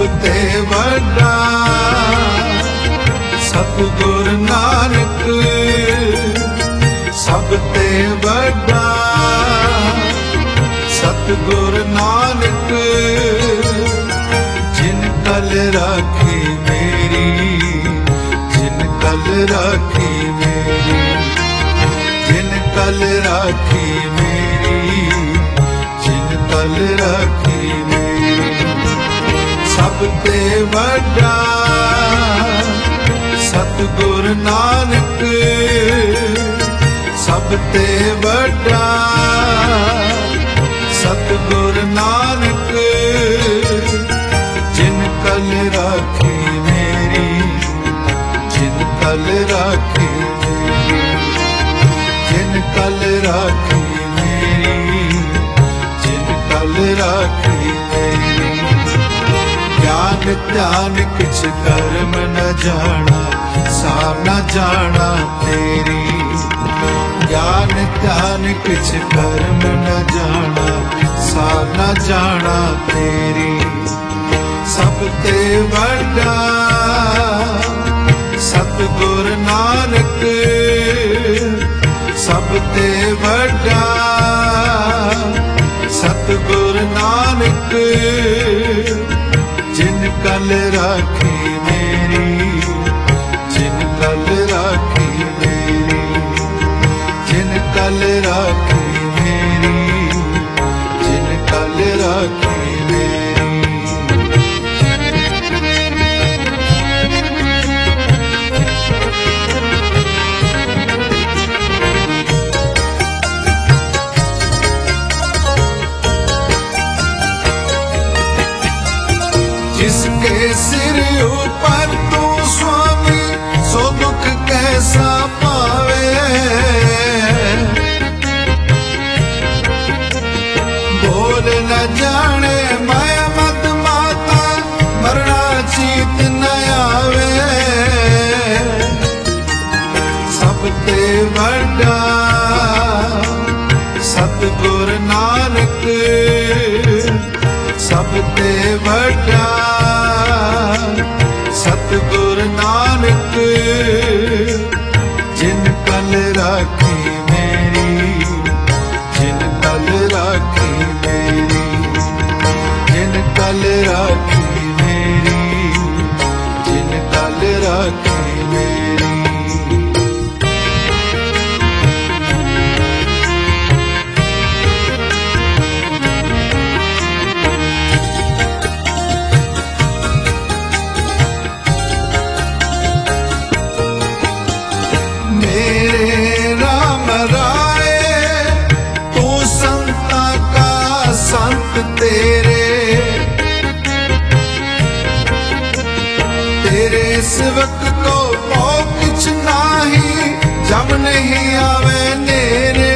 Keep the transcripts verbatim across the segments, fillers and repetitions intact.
ते वड्डा सतगुर नानक, सब ते वड्डा सतगुर नानक। जिन कल राखी मेरी, जिन कल राखी मेरी, जिन कल राखी मेरी, जिन कल राखी मेरी। सब ते वड्डा सतगुर नानक, सब ते वड्डा सतगुर नानक। जिन कल राखी मेरी, जिन कल राखी मेरी, जिन कल राखी मेरी, जिन कल राखी मेरी। ज्ञान ध्यान किछ कर्म न जाना, सार न जाना तेरी। ज्ञान ध्यान किछ कर्म न जाना, सार न जाना तेरी। सब ते वड्डा सतगुर नानक, सब ते वड्डा सतगुर नानक। जिन कल राखी मेरी, जिन कल राखी मेरी, जिन कल राखी मेरी, जिन कल राखी मेरी। जिसके सिर ऊपर तू स्वामी, सो दुख कैसा पावे। बोल न जाने मैं मत माता, मरना चीत न आवे। सब ते वड्डा सतगुर नानक, सब ते वड्डा सतगुर नानक। जिन कल राखी मेरी, जिन कल राखी मेरी, जिन कल राखी मेरी, जिन कल राखी मेरी। तेरे तेरे सेवक को पाओ किछ नाही, जब नहीं आवे नेरे।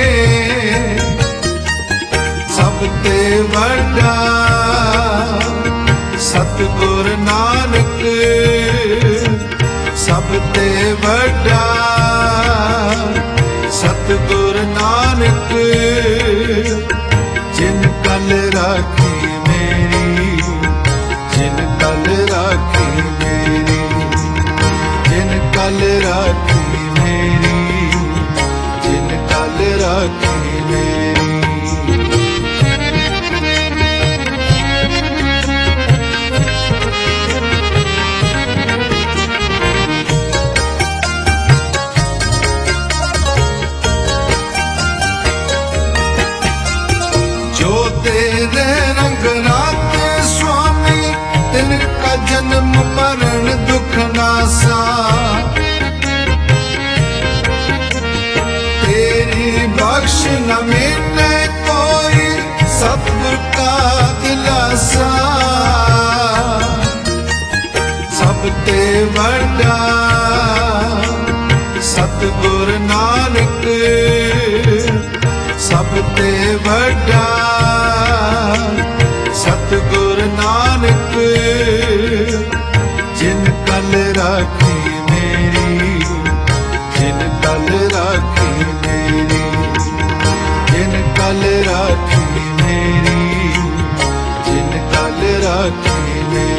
सब ते वड्डा सतगुर नानक, सब ते वड्डा सतगुर नानक। जिन कल राखी मेरी, जिन कल राखी मेरी, जिन कल राखी मेरी, जिन कल राखी मेरी। तेरे रंग राते स्वामी, तिनका जन्म मरण दुख नासा। तेरी बख्श न मिटे कोई, सतगुर का दिलासा। सब ते वड्डा सतगुर नानक, सब ते वड्डा सतगुर नानक। जिन कल राखी मेरी, जिन कल राखी मेरी, जिन कल राखी मेरी, जिन कल राखी मेरी।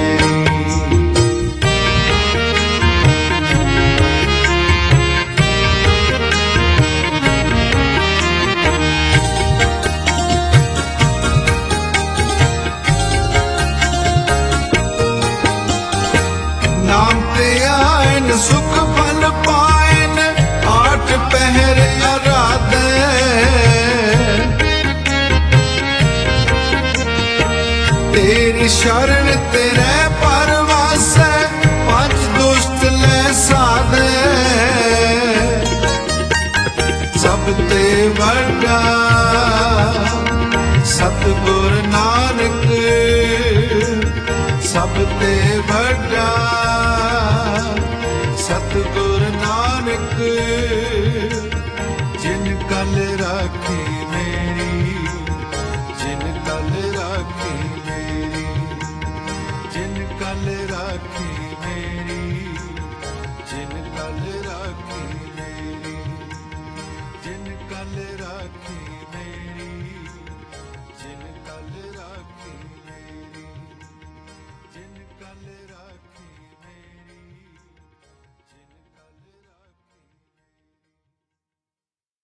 तेरी शरण तेरे परवास पंच दुष्ट ले साधे सब ते वड्डा सतगुर नानक सब ते वड्डा सतगुर नानक जिन कल राखे